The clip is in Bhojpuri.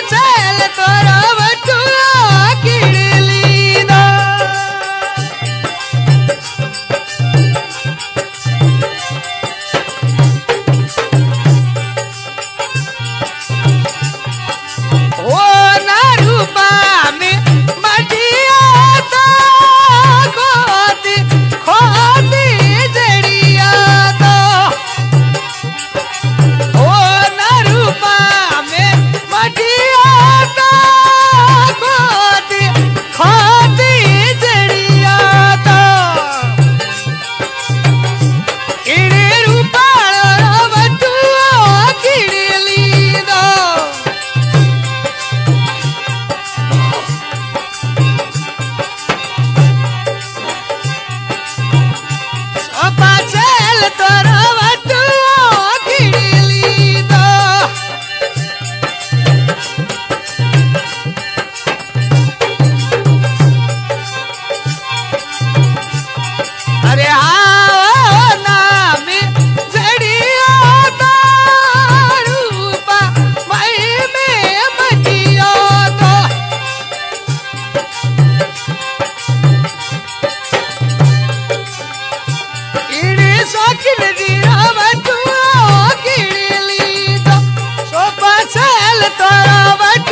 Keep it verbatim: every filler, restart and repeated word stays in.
चल तोरा बटुआ किड़ली दा ओ ना रूपा में मटिया दा खोदी खोदी जड़िया दा ओ ना रूपा में मटिया दा खोदी खोदी जड़िया दा इड़े रूपाळो बटुआ किड़ली दा सोपा चल तोरा बटुआ किड़ली दा अरे हाँ नामी जड़िया दा रूपा मई में मटिया दा इड़ी शौकीन दिया बटुआ किड़ली दा सोपा चल तोरा बटुआ